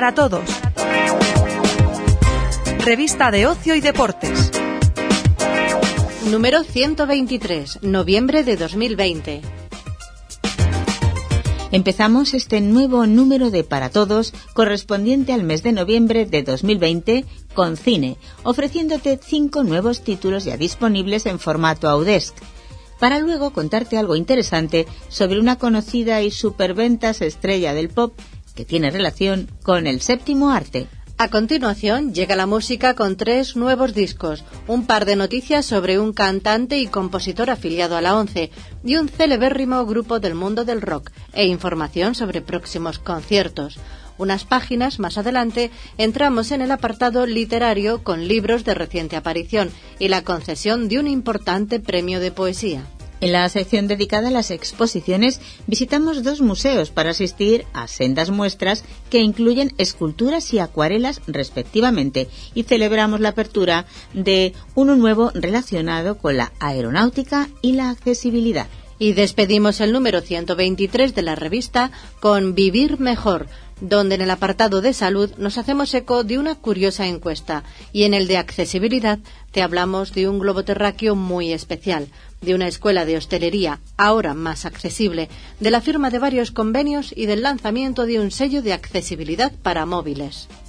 para todos. Revista de Ocio y Deportes. Número 123, noviembre de 2020. Empezamos este nuevo número de Para Todos, correspondiente al mes de noviembre de 2020, con cine, ofreciéndote 5 nuevos títulos ya disponibles en formato Audesc, para luego contarte algo interesante sobre una conocida y superventas estrella del pop que tiene relación con el séptimo arte. A continuación llega la música con 3 nuevos discos, un par de noticias sobre un cantante y compositor afiliado a la ONCE y un celebérrimo grupo del mundo del rock, e información sobre próximos conciertos. Unas páginas más adelante entramos en el apartado literario con libros de reciente aparición y la concesión de un importante premio de poesía. En la sección dedicada a las exposiciones visitamos 2 museos para asistir a sendas muestras que incluyen esculturas y acuarelas respectivamente, y celebramos la apertura de uno nuevo relacionado con la aeronáutica y la accesibilidad. Y despedimos el número 123 de la revista con Vivir Mejor, donde en el apartado de salud nos hacemos eco de una curiosa encuesta, y en el de accesibilidad te hablamos de un globo terráqueo muy especial, de una escuela de hostelería ahora más accesible, de la firma de varios convenios y del lanzamiento de un sello de accesibilidad para móviles.